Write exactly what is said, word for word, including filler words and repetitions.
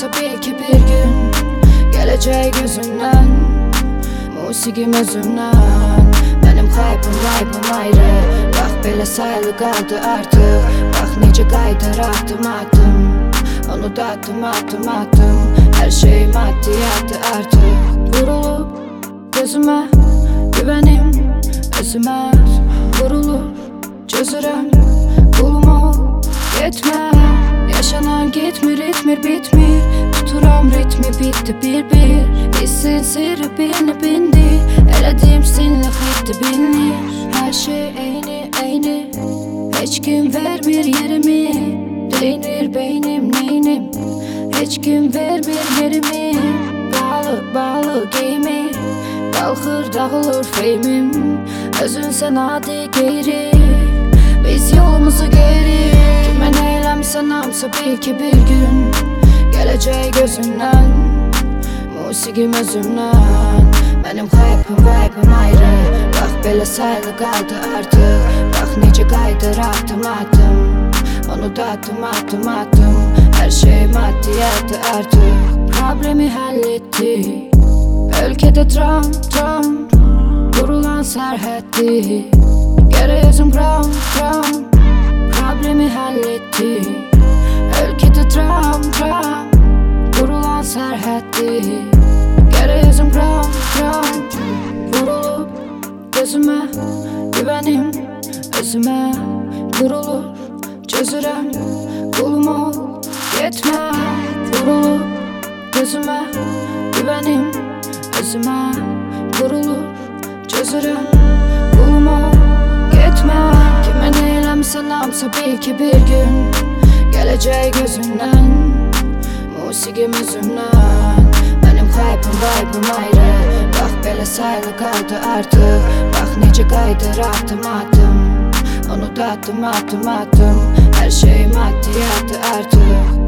tabii ki bir gün geleceği gözünden, musikim özümden. Benim kaybım vibe'ım ayrı. Bak belə sayılı qaldı artıq. Bax necə qaydır adım adım. Onu da adım adım adım. Hər şey maddiyatı artıq. Vurulub gözümə güvənim özümə vurulur. Çözürəm qulumu yetmə. Yaşanan gitmir ritmir bitmir. Tuturam ritmi bitti bir bir. Hissin sırrı bilinip bindi. Elədim sinlə xiddi bilinir. Hər şey eyni eyni. Heç kim vermir yerimi. Değinir beynim neynim. Heç kim vermir yerimi. Bağlı bağlı geyimi. Qalxır dağılır feymim. Özün sen adi geyri. Biz yolumuzu geri. Kimə neyləmsən hamısı bil ki bir gün geleceği gözündən, musikim özümdən. Benim kaybım vibe'ım ayrı. Bax belə sayılı qaldı artıq. Bax necə qaydır adım adım. Onu da adım adım adım. Hər şey maddiyatı artıq. Problemi halletti. Ölkədə tram tram qurulan sərhəddi. Gərək özüm kram kram. Problemi halletti. Ölkədə tram tram qurulan sərhəddi. Gərək özüm kram kram. Vurulub gözümə güvənim özümə vurulur. Çözürəm qulumu yetmə. Vurulub gözümə güvənim özümə vurulur. Çözürəm qulumu yetmə. Kimə neyləmsən hamısı bil ki bir gün geleceği gözündən, musikim özümdən. Benim kaybım vibe'ım ayrı. Bax belə sayılı qaldı artıq. Bax necə qaydır adım adım. Onu da adım adım adım. Hər şey maddiyatı artıq.